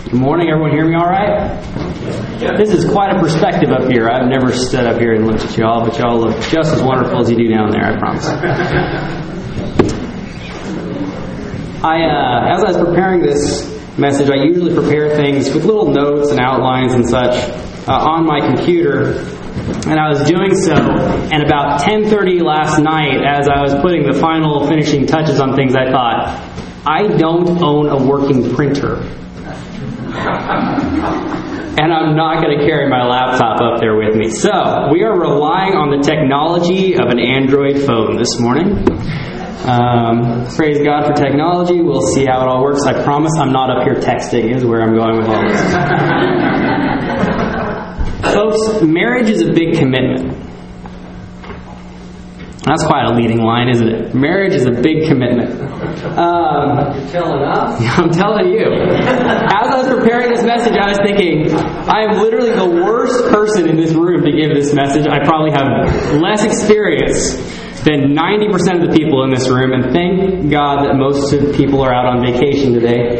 Good morning. Everyone hear me all right? This is quite a perspective up here. I've never stood up here and looked at y'all, but y'all look just as wonderful as you do down there, I promise. As I was preparing this message, I usually prepare things with little notes and outlines and such on my computer. And I was doing so, and about 10:30 last night, as I was putting the final finishing touches on things, I thought, I don't own a working printer. And I'm not going to carry my laptop up there with me. So, we are relying on the technology of an Android phone this morning. Praise God for technology. We'll see how it all works. I promise I'm not up here texting is where I'm going with all this. Folks, marriage is a big commitment. That's quite a leading line, isn't it? Marriage is a big commitment. You're telling us? I'm telling you. As I was preparing this message, I was thinking, I am literally the worst person in this room to give this message. I probably have less experience than 90% of the people in this room, and thank God that most of the people are out on vacation today.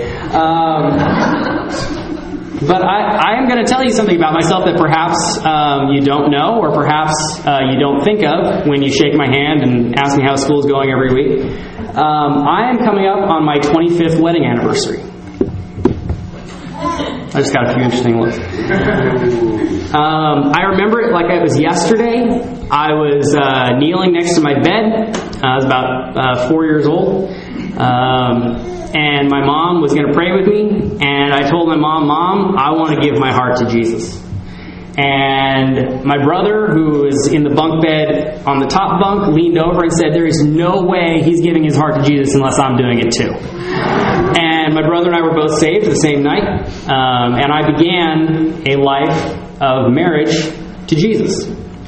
But I am going to tell you something about myself that perhaps you don't know, or perhaps you don't think of when you shake my hand and ask me how school is going every week. I am coming up on my 25th wedding anniversary. I just got a few interesting looks. I remember it like it was yesterday. I was kneeling next to my bed. I was about 4 years old. And my mom was going to pray with me. And I told my Mom, I want to give my heart to Jesus. And my brother, who was in the bunk bed on the top bunk, leaned over and said, there is no way he's giving his heart to Jesus unless I'm doing it too. And my brother and I were both saved the same night. And I began a life of marriage to Jesus.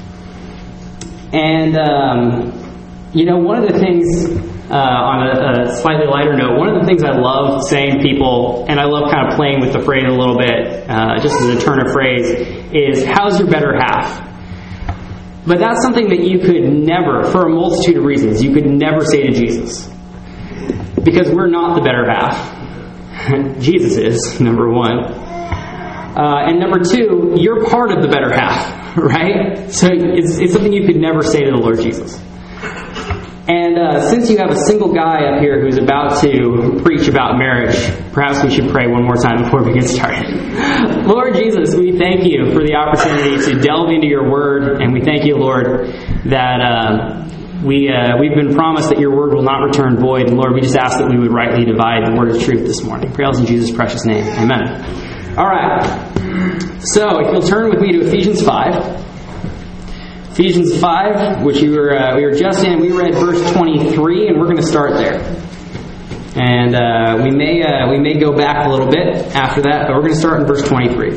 And, one of the things, on a slightly lighter note, one of the things I love saying to people, and I love kind of playing with the phrase a little bit, just as a turn of phrase, is, how's your better half? But that's something that you could never, for a multitude of reasons, you could never say to Jesus. Because we're not the better half. Jesus is, number one. And number two, you're part of the better half, right? So it's something you could never say to the Lord Jesus. And since you have a single guy up here who's about to preach about marriage, perhaps we should pray one more time before we get started. Lord Jesus, we thank you for the opportunity to delve into your word, and we thank you, Lord, that we've been promised that your word will not return void. And Lord, we just ask that we would rightly divide the word of truth this morning. Pray in Jesus' precious name. Amen. All right. So, if you'll turn with me to Ephesians 5. Ephesians 5, which we were just in, we read verse 23, and we're going to start there. And we may go back a little bit after that, but we're going to start in verse 23.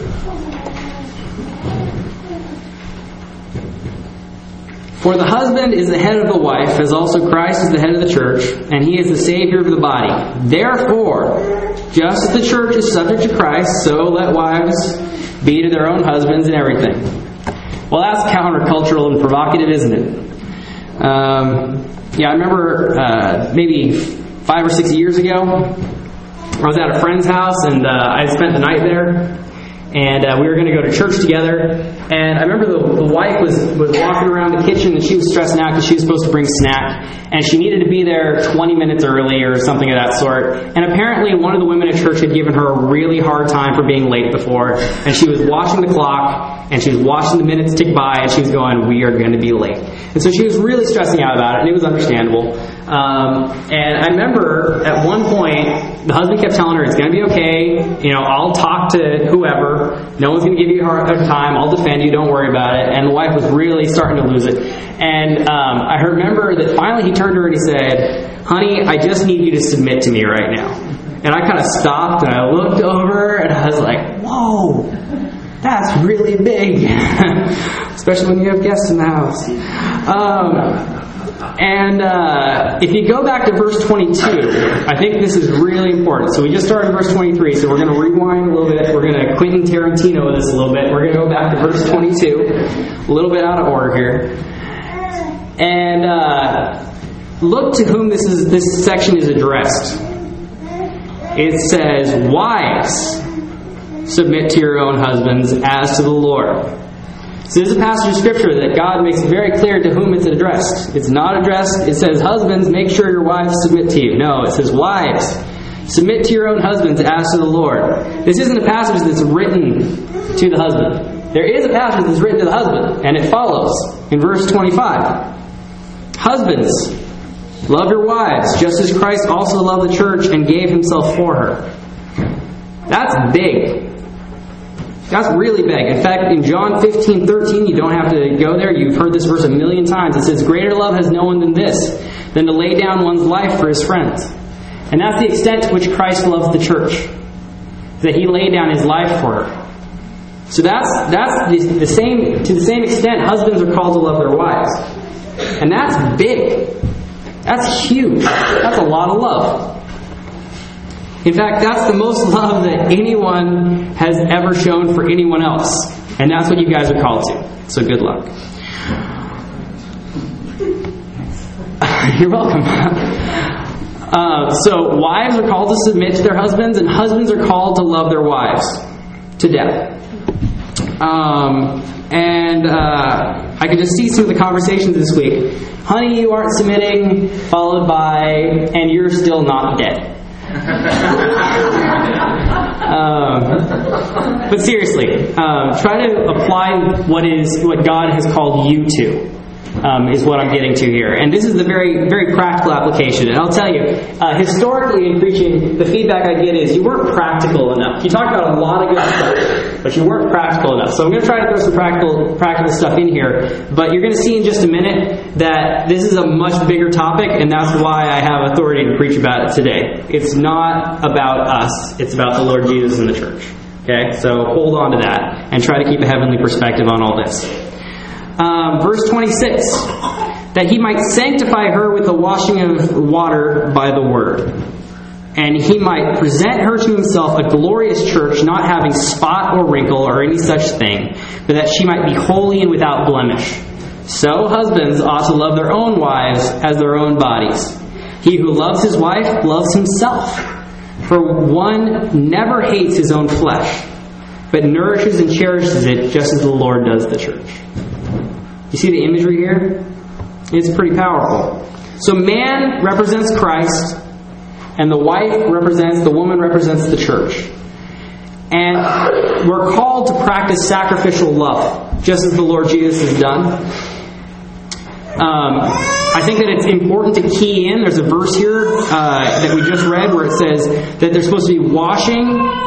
For the husband is the head of the wife, as also Christ is the head of the church, and he is the Savior of the body. Therefore, just as the church is subject to Christ, so let wives be to their own husbands in everything. Well, that's countercultural and provocative, isn't it? I remember maybe 5 or 6 years ago, I was at a friend's house, and I spent the night there. And we were going to go to church together. And I remember the wife was walking around the kitchen, and she was stressing out because she was supposed to bring snack. And she needed to be there 20 minutes early or something of that sort. And apparently one of the women at church had given her a really hard time for being late before. And she was watching the clock, and she was watching the minutes tick by, and she was going, we are going to be late. And so she was really stressing out about it, and it was understandable. And I remember at one point, the husband kept telling her, it's going to be okay. I'll talk to whoever. No one's going to give you a hard time. I'll defend you. Don't worry about it. And the wife was really starting to lose it. And I remember that finally he turned to her and he said, honey, I just need you to submit to me right now. And I kind of stopped and I looked over and I was like, whoa, that's really big. Especially when you have guests in the house. If you go back to verse 22, I think this is really important. So we just started verse 23, so we're going to rewind a little bit. We're going to Quentin Tarantino this a little bit. We're going to go back to verse 22, a little bit out of order here. And look to whom this section is addressed. It says, wives, submit to your own husbands as to the Lord. So this is a passage of Scripture that God makes very clear to whom it's addressed. It's not addressed, it says, husbands, make sure your wives submit to you. No, it says, wives, submit to your own husbands as to the Lord. This isn't a passage that's written to the husband. There is a passage that's written to the husband, and it follows in verse 25. Husbands, love your wives, just as Christ also loved the church and gave himself for her. That's big. That's really big. In fact, in John 15:13, you don't have to go there. You've heard this verse a million times. It says, greater love has no one than this, than to lay down one's life for his friends. And that's the extent to which Christ loves the church, that he laid down his life for her. So that's the same. To the same extent, husbands are called to love their wives. And that's big. That's huge. That's a lot of love. In fact, that's the most love that anyone has ever shown for anyone else. And that's what you guys are called to. So good luck. You're welcome. So wives are called to submit to their husbands, and husbands are called to love their wives to death. I could just see some of the conversations this week. Honey, you aren't submitting, followed by, and you're still not dead. But seriously, try to apply what God has called you to. Is what I'm getting to here. And this is the very, very practical application. And I'll tell you, historically in preaching, the feedback I get is you weren't practical enough. You talked about a lot of good stuff, but you weren't practical enough. So I'm going to try to throw some practical stuff in here. But you're going to see in just a minute that this is a much bigger topic, and that's why I have authority to preach about it today. It's not about us. It's about the Lord Jesus and the church. Okay? So hold on to that and try to keep a heavenly perspective on all this. Verse 26, that he might sanctify her with the washing of water by the word, and he might present her to himself a glorious church, not having spot or wrinkle or any such thing, but that she might be holy and without blemish. So husbands ought to love their own wives as their own bodies. He who loves his wife loves himself, for one never hates his own flesh, but nourishes and cherishes it just as the Lord does the church. You see the imagery here? It's pretty powerful. So man represents Christ, and the woman represents the church. And we're called to practice sacrificial love, just as the Lord Jesus has done. I think that it's important to key in. There's a verse here that we just read where it says that there's supposed to be washing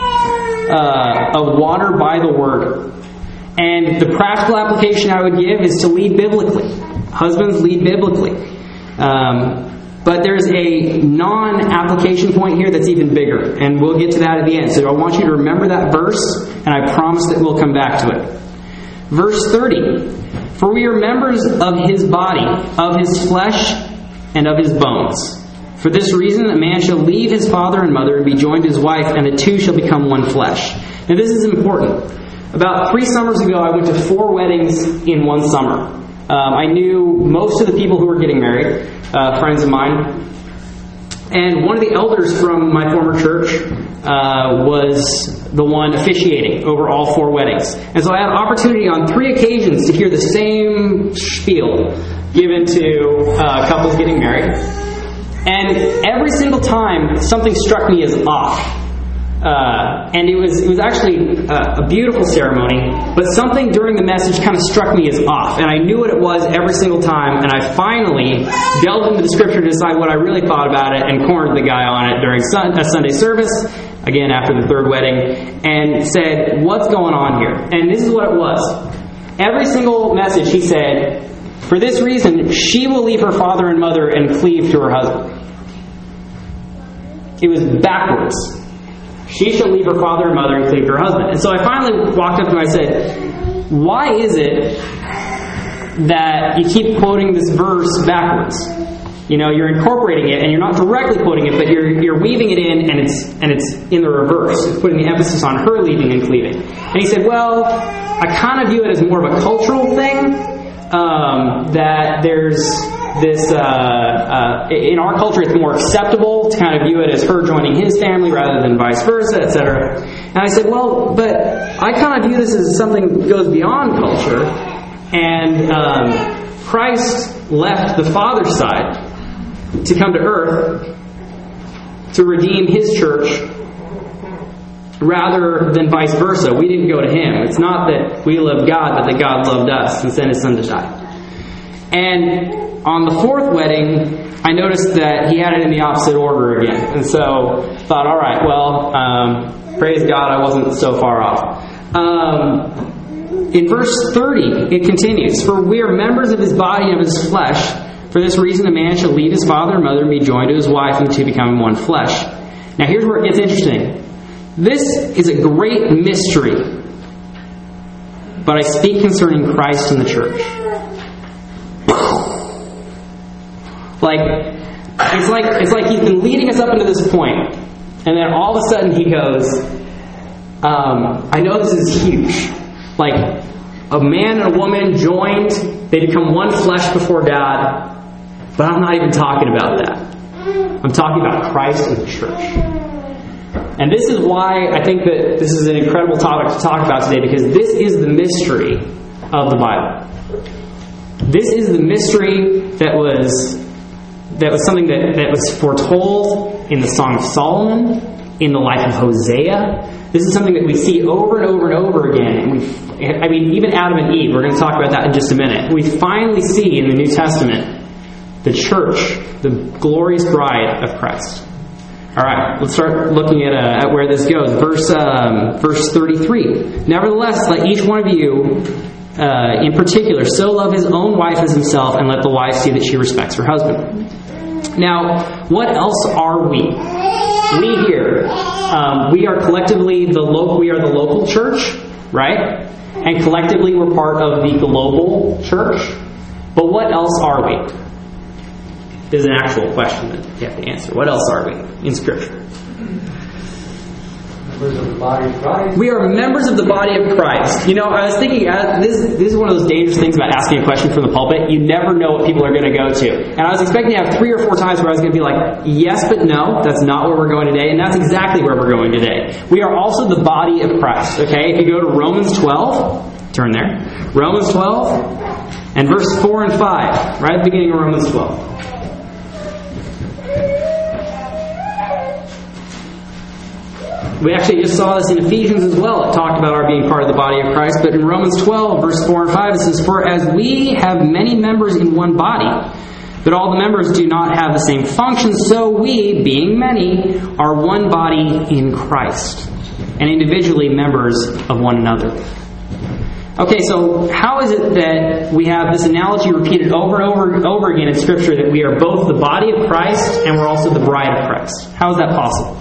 of water by the word. And the practical application I would give is to lead biblically. Husbands, lead biblically. But there's a non-application point here that's even bigger. And we'll get to that at the end. So I want you to remember that verse, and I promise that we'll come back to it. Verse 30. For we are members of his body, of his flesh, and of his bones. For this reason, a man shall leave his father and mother and be joined to his wife, and the two shall become one flesh. Now this is important. About 3 summers ago, I went to 4 weddings in one summer. I knew most of the people who were getting married, friends of mine. And one of the elders from my former church was the one officiating over all 4 weddings. And so I had an opportunity on 3 occasions to hear the same spiel given to couples getting married. And every single time, something struck me as off. And it was actually a beautiful ceremony, but something during the message kind of struck me as off, and I knew what it was every single time, and I finally delved into the scripture to decide what I really thought about it, and cornered the guy on it during a Sunday service, again after the 3rd wedding, and said, what's going on here? And this is what it was. Every single message he said, for this reason, she will leave her father and mother and cleave to her husband. It was backwards. She shall leave her father and mother and cleave to her husband. And so I finally walked up to him and I said, why is it that you keep quoting this verse backwards? You know, you're incorporating it and you're not directly quoting it, but you're weaving it in and it's in the reverse. It's putting the emphasis on her leaving and cleaving. And he said, well, I kind of view it as more of a cultural thing, that there's in our culture, it's more acceptable to kind of view it as her joining his family rather than vice versa, etc. And I said, well, but I kind of view this as something that goes beyond culture. And Christ left the Father's side to come to earth to redeem His church rather than vice versa. We didn't go to Him. It's not that we loved God, but that God loved us and sent His Son to die. And on the fourth wedding, I noticed that he had it in the opposite order again. And so I thought, all right, well, praise God, I wasn't so far off. In verse 30, it continues, "For we are members of His body and of His flesh. For this reason, a man shall leave his father and mother and be joined to his wife, and the two become one flesh." Now here's where it gets interesting. This is a great mystery, but I speak concerning Christ and the church. It's like He's been leading us up into this point, and then all of a sudden He goes, I know this is huge. Like, a man and a woman joined, they become one flesh before God, but I'm not even talking about that. I'm talking about Christ and the church. And this is why I think that this is an incredible topic to talk about today, because this is the mystery of the Bible. This is the mystery that was something that was foretold in the Song of Solomon, in the life of Hosea. This is something that we see over and over and over again. And even Adam and Eve, we're going to talk about that in just a minute. We finally see in the New Testament the church, the glorious bride of Christ. All right, let's start looking at where this goes. Verse 33. "Nevertheless, let each one of you in particular so love his own wife as himself, and let the wife see that she respects her husband." Now, what else are we? We here, we are collectively the local church, right? And collectively we're part of the global church. But what else are we? Is an actual question that you have to answer. What else are we in Scripture? Members of the body of Christ. We are members of the body of Christ. You know, I was thinking, this is one of those dangerous things about asking a question from the pulpit. You never know what people are going to go to. And I was expecting to have 3 or 4 times where I was going to be like, yes, but no, that's not where we're going today. And that's exactly where we're going today. We are also the body of Christ. Okay, if you go to Romans 12, turn there. Romans 12 and verse 4 and 5. Right at the beginning of Romans 12. We actually just saw this in Ephesians as well. It talked about our being part of the body of Christ. But in Romans 12, verse 4 and 5, it says, "For as we have many members in one body, but all the members do not have the same function, so we, being many, are one body in Christ, and individually members of one another." Okay, so how is it that we have this analogy repeated over and over and over again in Scripture that we are both the body of Christ and we're also the bride of Christ? How is that possible?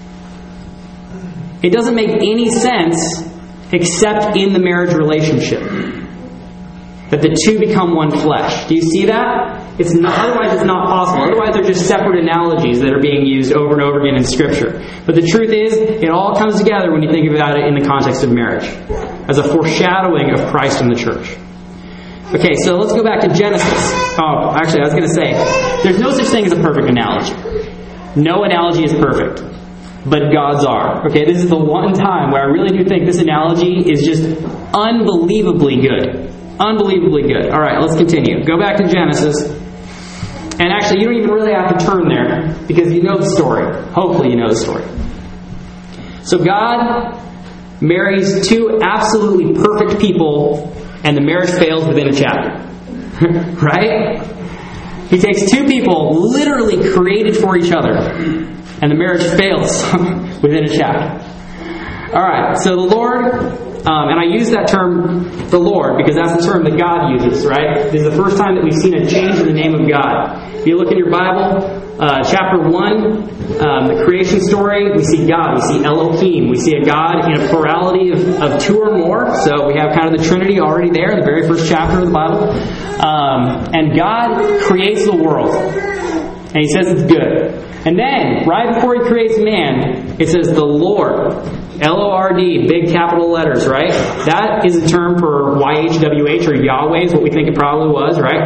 It doesn't make any sense except in the marriage relationship. That the two become one flesh. Do you see that? Otherwise it's not possible. Otherwise they're just separate analogies that are being used over and over again in Scripture. But the truth is, it all comes together when you think about it in the context of marriage. As a foreshadowing of Christ and the church. Okay, so let's go back to Genesis. Oh, actually I was going to say, there's no such thing as a perfect analogy. No analogy is perfect. But God's are. Okay, this is the one time where I really do think this analogy is just unbelievably good. Unbelievably good. Alright, let's continue. Go back to Genesis. And actually, you don't even really have to turn there, because you know the story. Hopefully you know the story. So God marries 2 absolutely perfect people, and the marriage fails within a chapter. Right? He takes 2 people literally created for each other, and the marriage fails within a chapter. Alright, so the Lord, and I use that term, the Lord, because that's the term that God uses, right? This is the first time that we've seen a change in the name of God. If you look in your Bible, chapter 1, the creation story, we see God, we see Elohim, we see a God in a plurality of 2 or more. So we have kind of the Trinity already there, the very first chapter of the Bible. And God creates the world. And He says it's good. And then, right before He creates man, it says the Lord. L-O-R-D, big capital letters, right? That is a term for YHWH, or Yahweh is what we think it probably was, right?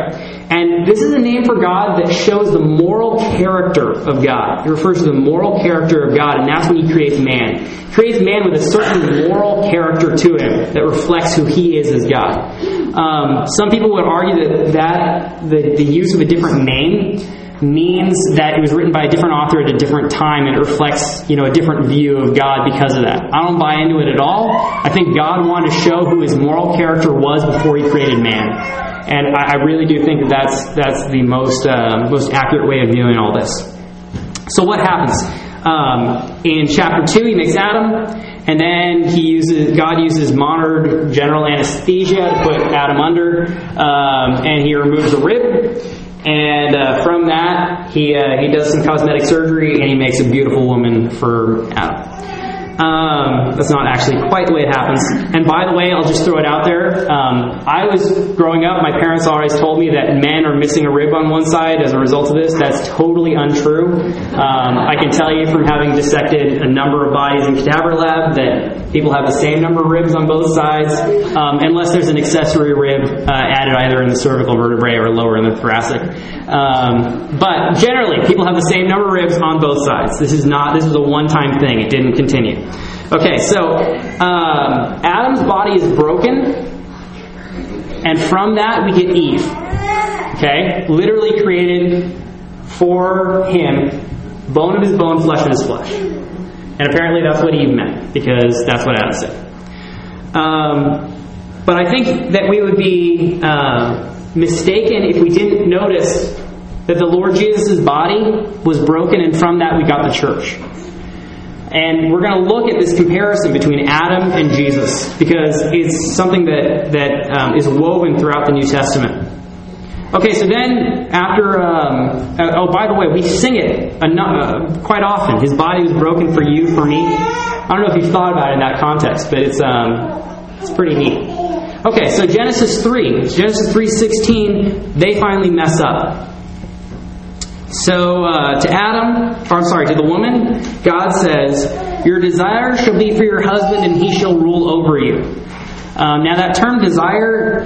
And this is a name for God that shows the moral character of God. It refers to the moral character of God, and that's when He creates man. He creates man with a certain moral character to him that reflects who He is as God. Some people would argue that the use of a different name means that it was written by a different author at a different time, and it reflects, a different view of God because of that. I don't buy into it at all. I think God wanted to show who His moral character was before He created man, and I really do think that that's the most accurate way of viewing all this. So what happens in chapter 2? He makes Adam, and then God uses modern general anesthesia to put Adam under, and He removes a rib. And from that, he does some cosmetic surgery, and he makes a beautiful woman for Adam. That's not actually quite the way it happens. And by the way, I'll just throw it out there. I was growing up, my parents always told me that men are missing a rib on one side as a result of this. That's totally untrue. I can tell you from having dissected a number of bodies in cadaver lab that people have the same number of ribs on both sides, unless there's an accessory rib added either in the cervical vertebrae or lower in the thoracic. But generally, people have the same number of ribs on both sides. This is a one-time thing. It didn't continue. Okay, so Adam's body is broken, and from that we get Eve. Okay, literally created for him, bone of his bone, flesh of his flesh. And apparently that's what Eve meant, because that's what Adam said. But I think that we would be mistaken if we didn't notice that the Lord Jesus' body was broken, and from that we got the church. And we're going to look at this comparison between Adam and Jesus, because it's something that is woven throughout the New Testament. Okay, so then after... by the way, we sing it quite often. His body was broken for you, for me. I don't know if you've thought about it in that context, but it's pretty neat. Okay, so Genesis 3:16, they finally mess up. So to the woman, God says, "Your desire shall be for your husband, and he shall rule over you." Now that term desire,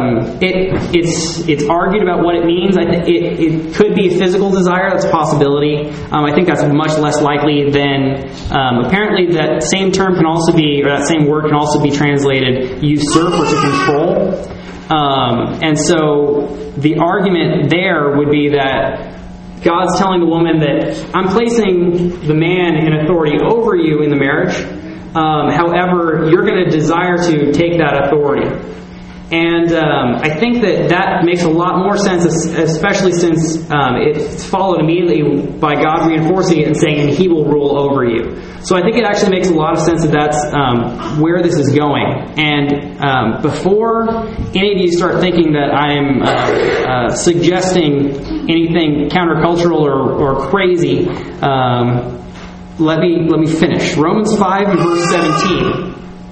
it's argued about what it means. It could be a physical desire. That's a possibility. I think that's much less likely than... apparently that same term can also be, or that same word can also be translated usurp or to control. And so the argument there would be that God's telling the woman that I'm placing the man in authority over you in the marriage. However, you're going to desire to take that authority. And I think that makes a lot more sense, especially since it's followed immediately by God reinforcing it and saying, "And he will rule over you." So I think it actually makes a lot of sense that that's where this is going. And before any of you start thinking that I'm suggesting anything countercultural or crazy, let me finish. Romans 5 and verse 17.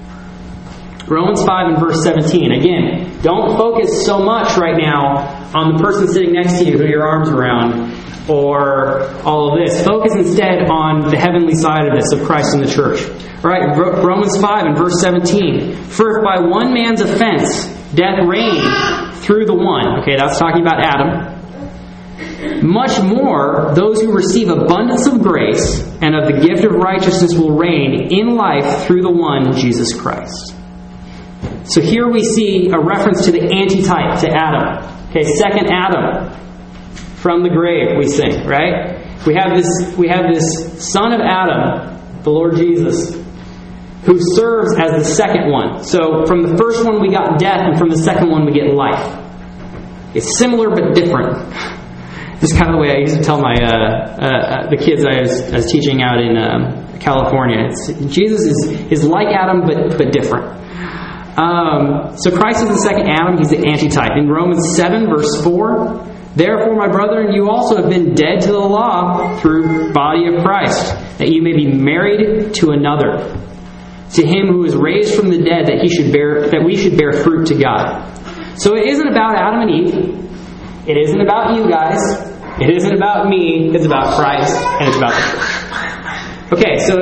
Romans 5 and verse 17. Again, don't focus so much right now on the person sitting next to you who your arm's around or all of this. Focus instead on the heavenly side of this, of Christ and the church. All right, Romans 5 and verse 17. "For if by one man's offense death reigned through the one," okay, that's talking about Adam, "much more those who receive abundance of grace and of the gift of righteousness will reign in life through the one, Jesus Christ." So here we see a reference to the antitype, to Adam. Okay, second Adam from the grave, we sing, right? We have this son of Adam, the Lord Jesus, who serves as the second one. So from the first one we got death, and from the second one we get life. It's similar but different. This is kind of the way I used to tell my the kids I was teaching out in California. Jesus is like Adam but different. So Christ is the second Adam. He's the antitype. In Romans 7 verse 4, "Therefore, my brethren, you also have been dead to the law through body of Christ, that you may be married to another, to him who is raised from the dead, that we should bear fruit to God." So it isn't about Adam and Eve. It isn't about you guys. It isn't about me. It's about Christ, and it's about the church. Okay, so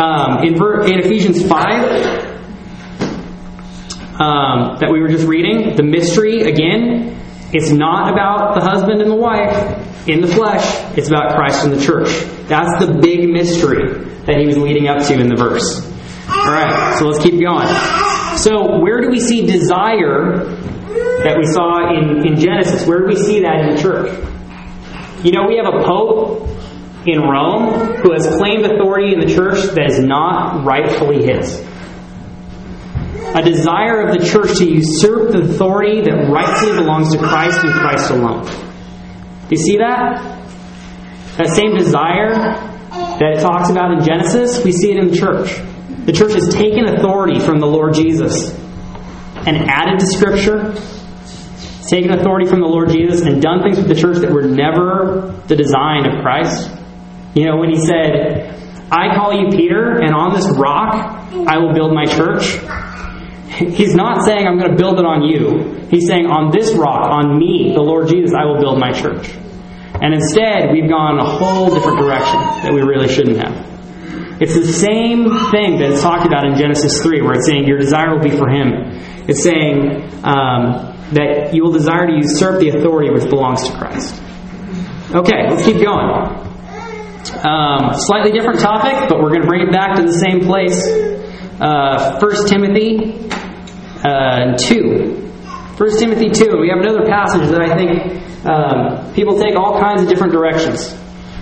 in Ephesians 5, that we were just reading, the mystery, again, It's not about the husband and the wife in the flesh. It's about Christ and the church. That's the big mystery that he was leading up to in the verse. Alright, so let's keep going. So where do we see desire that we saw in Genesis? Where do we see that in the church? You know, we have a pope in Rome who has claimed authority in the church that is not rightfully his. A desire of the church to usurp the authority that rightfully belongs to Christ and Christ alone. Do you see that? That same desire that it talks about in Genesis, we see it in the church. The church has taken authority from the Lord Jesus and added to Scripture, taken authority from the Lord Jesus and done things with the church that were never the design of Christ. You know, when he said, I call you Peter, and on this rock I will build my church. He's not saying I'm going to build it on you. He's saying on this rock, on me, the Lord Jesus, I will build my church. And instead, we've gone a whole different direction that we really shouldn't have. It's the same thing that it's talked about in Genesis 3, where it's saying your desire will be for Him. It's saying that you will desire to usurp the authority which belongs to Christ. Okay, let's keep going. Slightly different topic, but we're going to bring it back to the same place. 1 Timothy 2. 1 Timothy 2. We have another passage that I think people take all kinds of different directions.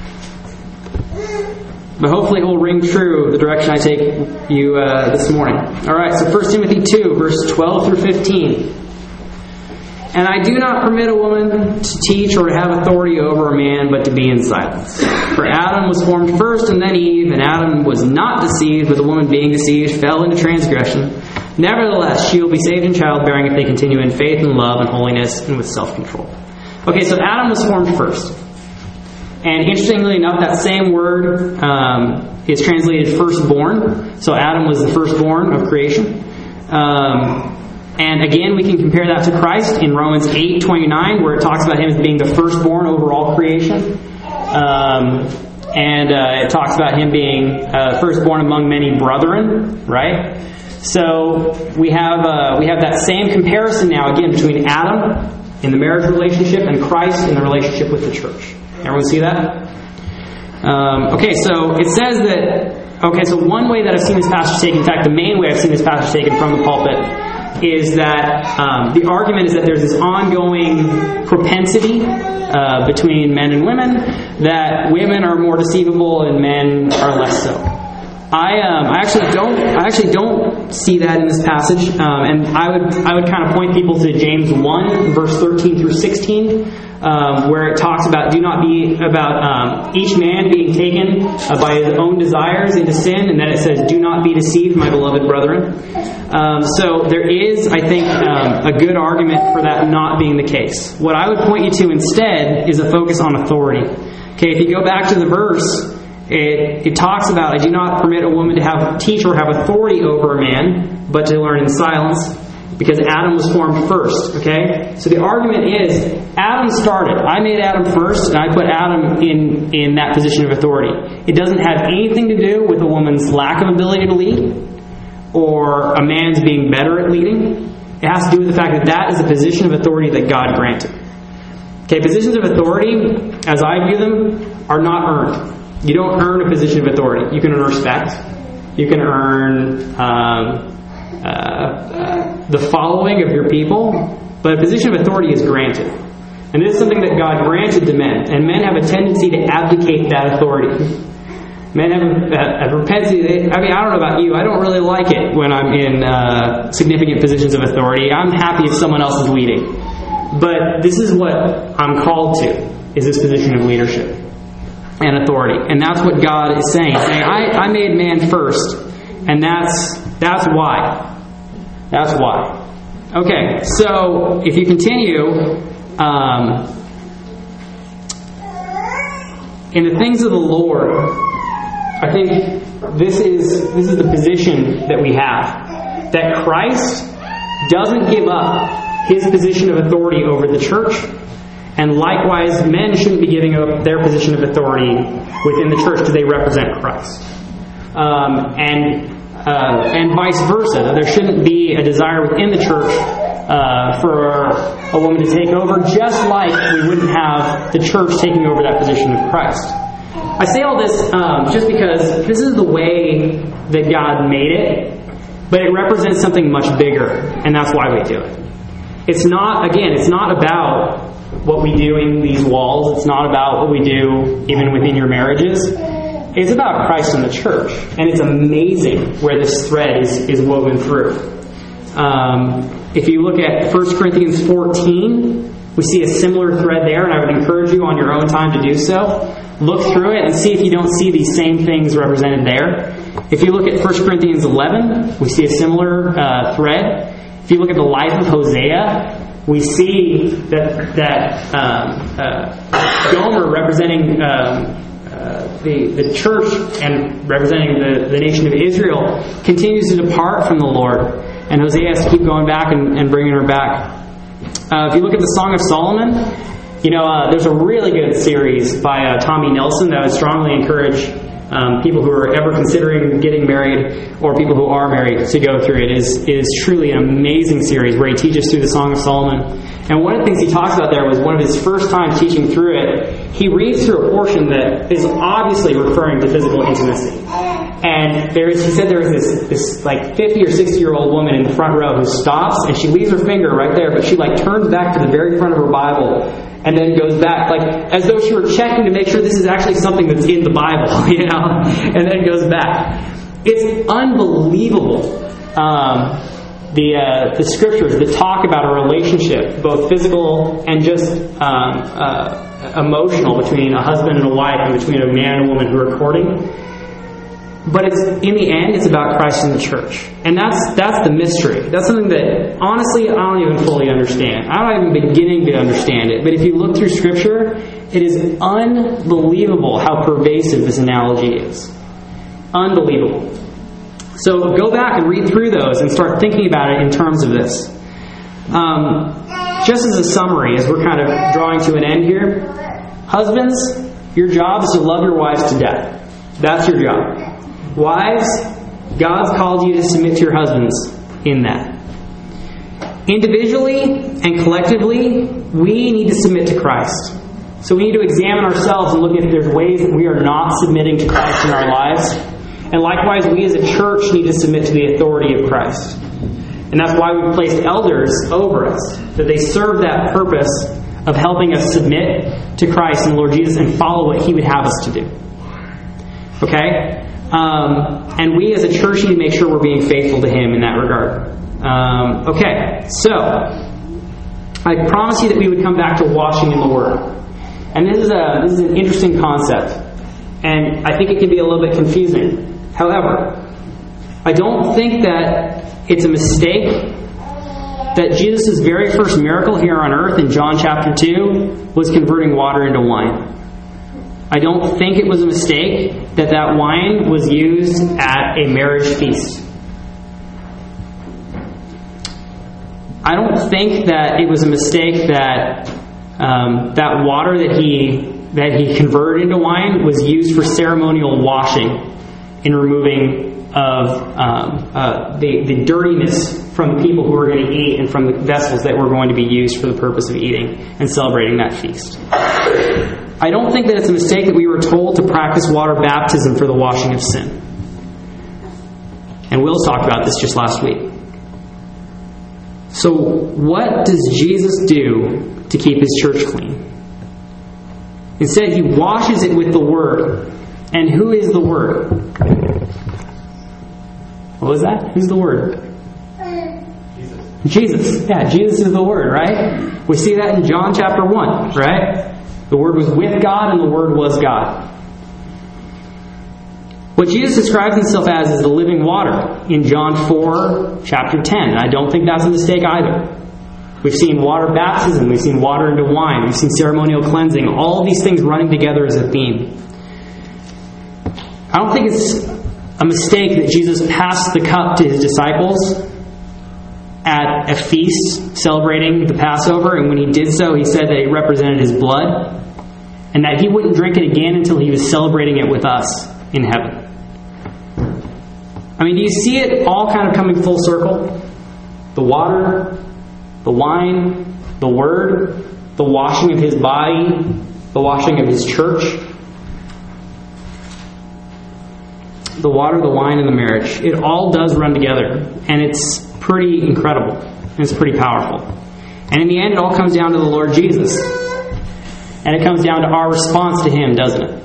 But hopefully it will ring true the direction I take you this morning. Alright, so 1 Timothy 2, verse 12 through 15. And I do not permit a woman to teach or to have authority over a man, but to be in silence. For Adam was formed first, and then Eve, and Adam was not deceived, but the woman being deceived fell into transgression. Nevertheless, she will be saved in childbearing if they continue in faith and love and holiness and with self-control. Okay, so Adam was formed first. And interestingly enough, that same word is translated firstborn. So Adam was the firstborn of creation. And again, we can compare that to Christ in Romans 8:29, where it talks about Him as being the firstborn over all creation. And it talks about Him being firstborn among many brethren, right? So we have that same comparison now, again, between Adam in the marriage relationship and Christ in the relationship with the church. Everyone see that? Okay, so it says that... Okay, so one way that I've seen this passage taken, in fact, the main way I've seen this passage taken from the pulpit, is that the argument is that there's this ongoing propensity between men and women, that women are more deceivable and men are less so. I actually don't see that in this passage, and I would kind of point people to James 1, verse 13 through 16. Where it talks about each man being taken by his own desires into sin, and then it says, "Do not be deceived, my beloved brethren." So there is, I think, a good argument for that not being the case. What I would point you to instead is a focus on authority. Okay, if you go back to the verse, it talks about, "I do not permit a woman to teach or have authority over a man, but to learn in silence." Because Adam was formed first, okay? So the argument is, Adam started. I made Adam first, and I put Adam in that position of authority. It doesn't have anything to do with a woman's lack of ability to lead, or a man's being better at leading. It has to do with the fact that that is a position of authority that God granted. Okay, positions of authority, as I view them, are not earned. You don't earn a position of authority. You can earn respect. You can earn... the following of your people, but a position of authority is granted. And this is something that God granted to men, and men have a tendency to abdicate that authority. Men have a propensity, I don't know about you, I don't really like it when I'm in significant positions of authority. I'm happy if someone else is leading. But this is what I'm called to, is this position of leadership and authority. And that's what God is saying. I made man first, and that's why. That's why. Okay, so if you continue, in the things of the Lord, I think this is the position that we have. That Christ doesn't give up His position of authority over the church, and likewise, men shouldn't be giving up their position of authority within the church because they represent Christ. And vice versa. There shouldn't be a desire within the church for a woman to take over, just like we wouldn't have the church taking over that position of Christ. I say all this just because this is the way that God made it, but it represents something much bigger, and that's why we do it. It's not about what we do in these walls. It's not about what we do even within your marriages. It's about Christ and the church, and it's amazing where this thread is woven through. If you look at 1 Corinthians 14, we see a similar thread there, and I would encourage you on your own time to do so. Look through it and see if you don't see these same things represented there. If you look at 1 Corinthians 11, we see a similar thread. If you look at the life of Hosea, we see that Gomer representing the church and representing the nation of Israel continues to depart from the Lord. And Hosea has to keep going back and bringing her back. If you look at the Song of Solomon, there's a really good series by Tommy Nelson that I would strongly encourage people who are ever considering getting married or people who are married to go through it. It is truly an amazing series where he teaches through the Song of Solomon. And one of the things he talks about there was one of his first times teaching through it, he reads through a portion that is obviously referring to physical intimacy. And he said there was this like 50 or 60-year-old woman in the front row who stops and she leaves her finger right there, but she turns back to the very front of her Bible and then goes back, as though she were checking to make sure this is actually something that's in the Bible, and then goes back. It's unbelievable. The scriptures that talk about a relationship, both physical and just emotional, between a husband and a wife and between a man and a woman who are courting. But in the end, it's about Christ and the church. And that's the mystery. That's something that, honestly, I don't even fully understand. I'm not even beginning to understand it. But if you look through Scripture, it is unbelievable how pervasive this analogy is. Unbelievable. So go back and read through those and start thinking about it in terms of this. Just as a summary, as we're kind of drawing to an end here, husbands, your job is to love your wives to death. That's your job. Wives, God's called you to submit to your husbands in that. Individually and collectively, we need to submit to Christ. So we need to examine ourselves and look if there's ways that we are not submitting to Christ in our lives. And likewise, we as a church need to submit to the authority of Christ. And that's why we've placed elders over us, that they serve that purpose of helping us submit to Christ and the Lord Jesus and follow what He would have us to do. Okay? And we as a church need to make sure we're being faithful to Him in that regard. Okay, so I promised you that we would come back to washing in the Word. And this is an interesting concept. And I think it can be a little bit confusing. However, I don't think that it's a mistake that Jesus' very first miracle here on earth in John chapter 2 was converting water into wine. I don't think it was a mistake that wine was used at a marriage feast. I don't think that it was a mistake that that water that he converted into wine was used for ceremonial washing in removing of the dirtiness from the people who were going to eat and from the vessels that were going to be used for the purpose of eating and celebrating that feast. I don't think that it's a mistake that we were told to practice water baptism for the washing of sin. And Will talked about this just last week. So what does Jesus do to keep His church clean? Instead, He washes it with the Word. And who is the Word? What was that? Who's the Word? Jesus. Yeah, Jesus is the Word, right? We see that in John chapter 1, right? The Word was with God and the Word was God. What Jesus describes Himself as is the living water in John 4, chapter 10. And I don't think that's a mistake either. We've seen water baptism. We've seen water into wine. We've seen ceremonial cleansing. All of these things running together as a theme. I don't think it's a mistake that Jesus passed the cup to His disciples at a feast celebrating the Passover, and when He did so, He said that it represented His blood, and that He wouldn't drink it again until He was celebrating it with us in heaven. I mean, do you see it all kind of coming full circle? The water, the wine, the Word, the washing of His body, the washing of His church, the water, the wine, and the marriage. It all does run together, and it's pretty incredible, and it's pretty powerful. And in the end, it all comes down to the Lord Jesus. And it comes down to our response to Him, doesn't it?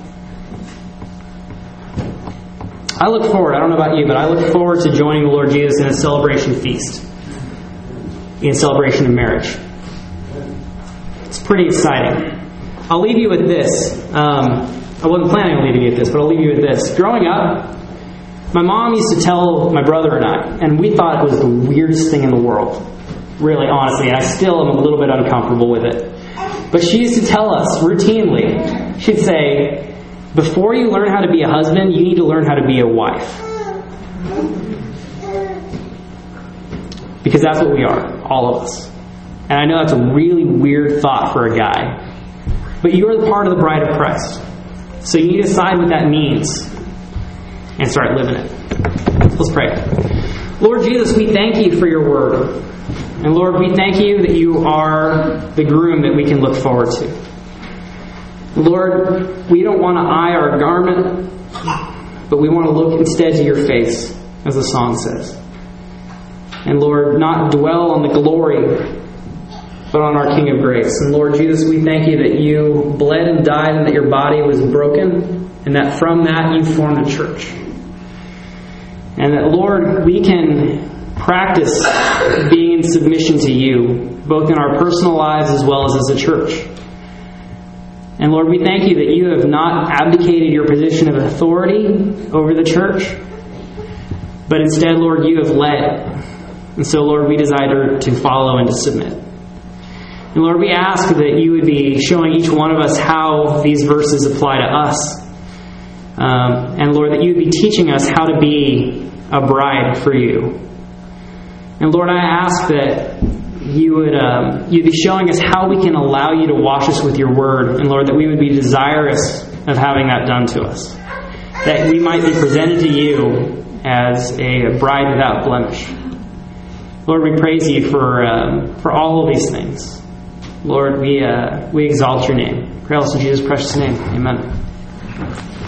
I look forward, I don't know about you, but I look forward to joining the Lord Jesus in a celebration feast, in celebration of marriage. It's pretty exciting. I'll leave you with this. I wasn't planning on leaving you with this, but I'll leave you with this. Growing up, my mom used to tell my brother and I, and we thought it was the weirdest thing in the world. Really, honestly, and I still am a little bit uncomfortable with it. But she used to tell us routinely, she'd say, before you learn how to be a husband, you need to learn how to be a wife. Because that's what we are, all of us. And I know that's a really weird thought for a guy. But you are the part of the bride of Christ. So you need to decide what that means and start living it. Let's pray. Lord Jesus, we thank You for Your Word. And Lord, we thank You that You are the groom that we can look forward to. Lord, we don't want to eye our garment, but we want to look instead to Your face, as the song says. And Lord, not dwell on the glory, but on our King of Grace. And Lord Jesus, we thank You that You bled and died and that Your body was broken, and that from that You formed a church. And that, Lord, we can practice being in submission to You, both in our personal lives as well as a church. And Lord, we thank You that You have not abdicated Your position of authority over the church, but instead, Lord, You have led. And so, Lord, we desire to follow and to submit. And Lord, we ask that You would be showing each one of us how these verses apply to us. And Lord, that You would be teaching us how to be a bride for You. And Lord, I ask that You'd be showing us how we can allow You to wash us with Your Word. And Lord, that we would be desirous of having that done to us. That we might be presented to You as a bride without blemish. Lord, we praise You for all of these things. Lord, we exalt Your name. Pray also in Jesus' precious name. Amen.